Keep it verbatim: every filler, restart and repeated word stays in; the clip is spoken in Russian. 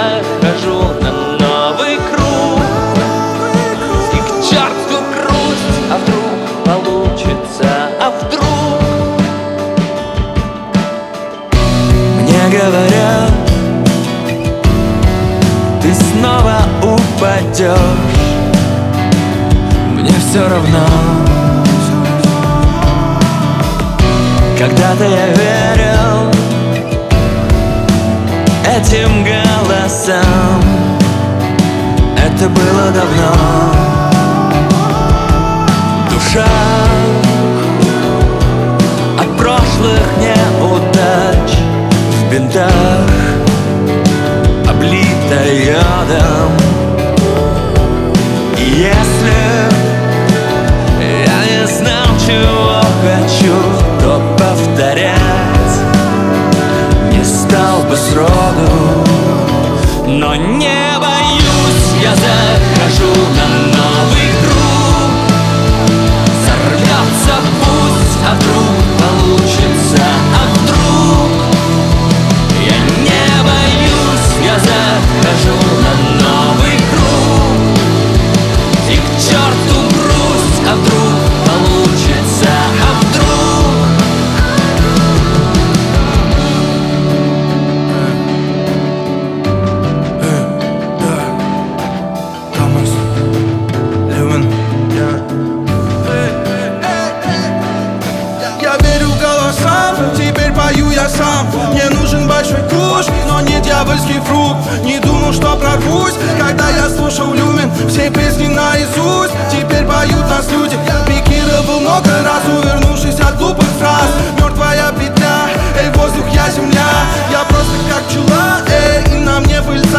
захожу на новый круг. И к черту грусть, а вдруг получится, а вдруг. Мне говорят, ты снова упадешь. Мне все равно. Когда-то я верил этим голосам. Это было давно. Душа от прошлых неудач в бинтах, облитая ядом. И если я не знал, чего хочу, то повторять не стал бы сроду. Но не боюсь, я захожу на новый круг. Сорвется пусть, а вдруг получится, а вдруг. Я не боюсь, я захожу на новый круг. И к черту грусть, а вдруг получится, а вдруг. Я верю голосам, теперь пою я сам. Мне нужен большой куш, но не дьявольский фрукт. Не думал, что прорвусь, когда я слушал Люмен. Все песни наизусть, теперь поют нас люди. Пикировал много раз, увернувшись от глупых фраз. Мертвая петля, эй, воздух, я земля. Я просто как пчела, эй, и на мне пыль.